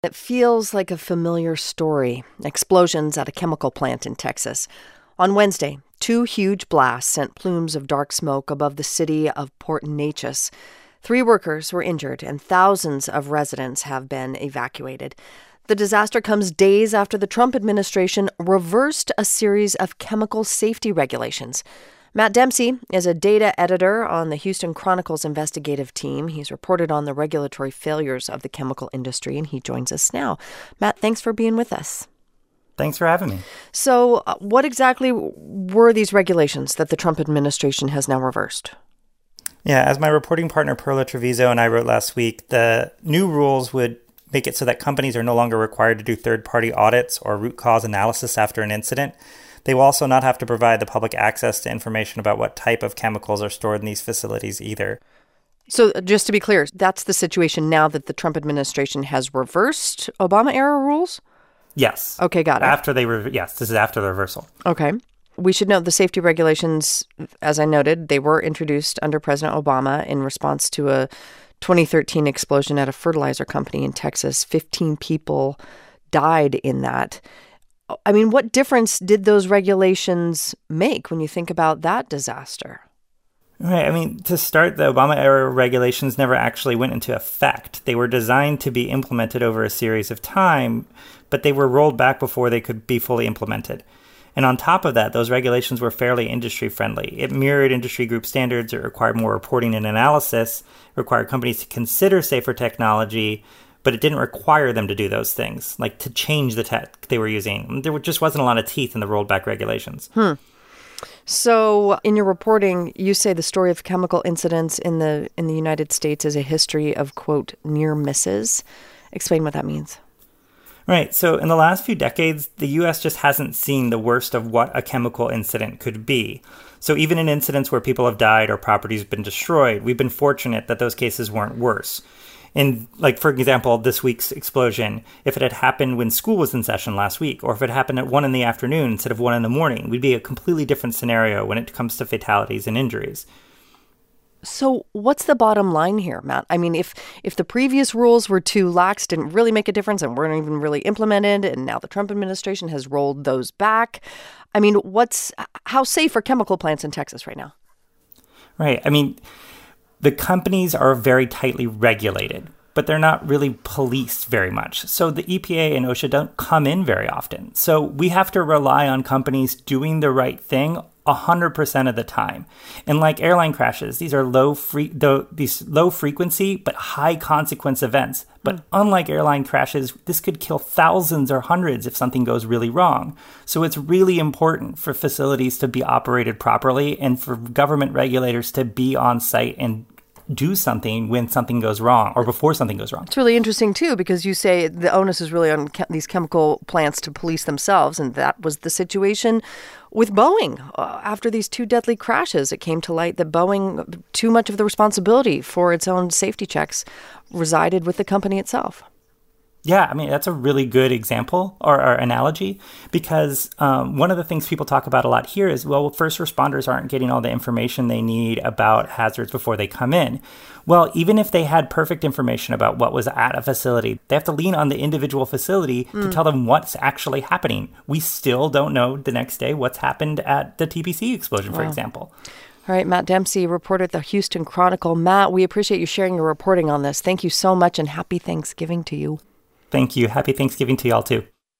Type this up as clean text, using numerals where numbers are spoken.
It feels like a familiar story. Explosions at a chemical plant in Texas. On Wednesday, 2 huge blasts sent plumes of dark smoke above the city of Port Neches. 3 workers were injured and thousands of residents have been evacuated. The disaster comes days after the Trump administration reversed a series of chemical safety regulations. Matt Dempsey is a data editor on the Houston Chronicle's investigative team. He's reported on the regulatory failures of the chemical industry, and he joins us now. Matt, thanks for being with us. Thanks for having me. So what exactly were these regulations that the Trump administration has now reversed? Yeah, as my reporting partner Perla Treviso and I wrote last week, the new rules would make it so that companies are no longer required to do third-party audits or root cause analysis after an incident. They will also not have to provide the public access to information about what type of chemicals are stored in these facilities either. So just to be clear, that's the situation now that the Trump administration has reversed Obama-era rules? Yes. Okay, got it. Yes, this is after the reversal. Okay. We should note the safety regulations, as I noted, they were introduced under President Obama in response to a 2013 explosion at a fertilizer company in Texas. 15 people died in that. I mean, what difference did those regulations make when you think about that disaster? Right. I mean, to start, the Obama-era regulations never actually went into effect. They were designed to be implemented over a series of time, but they were rolled back before they could be fully implemented. And on top of that, those regulations were fairly industry-friendly. It mirrored industry group standards. It required more reporting and analysis, required companies to consider safer technology, but it didn't require them to do those things, like to change the tech they were using. There just wasn't a lot of teeth in the rolled back regulations. So in your reporting, you say the story of chemical incidents in the United States is a history of, quote, near misses. Explain what that means. Right. So in the last few decades, the U.S. just hasn't seen the worst of what a chemical incident could be. So even in incidents where people have died or properties have been destroyed, we've been fortunate that those cases weren't worse. And like, for example, this week's explosion, if it had happened when school was in session last week, or if it happened at 1 p.m. instead of 1 a.m, we'd be a completely different scenario when it comes to fatalities and injuries. So what's the bottom line here, Matt? I mean, if the previous rules were too lax, didn't really make a difference, and weren't even really implemented, and now the Trump administration has rolled those back, I mean, how safe are chemical plants in Texas right now? Right. I mean, the companies are very tightly regulated, but they're not really policed very much. So the EPA and OSHA don't come in very often. So we have to rely on companies doing the right thing 100% of the time. And like airline crashes, these are low frequency but high consequence events. But unlike airline crashes, this could kill thousands or hundreds if something goes really wrong. So it's really important for facilities to be operated properly and for government regulators to be on site and do something when something goes wrong or before something goes wrong. It's really interesting, too, because you say the onus is really on these chemical plants to police themselves. And that was the situation with Boeing. After these 2 deadly crashes, it came to light that Boeing, too much of the responsibility for its own safety checks resided with the company itself. Yeah, I mean, that's a really good example or analogy because one of the things people talk about a lot here is, well, first responders aren't getting all the information they need about hazards before they come in. Well, even if they had perfect information about what was at a facility, they have to lean on the individual facility to tell them what's actually happening. We still don't know the next day what's happened at the TPC explosion, for example. All right, Matt Dempsey, reporter at the Houston Chronicle. Matt, we appreciate you sharing your reporting on this. Thank you so much, and happy Thanksgiving to you. Thank you. Happy Thanksgiving to y'all, too.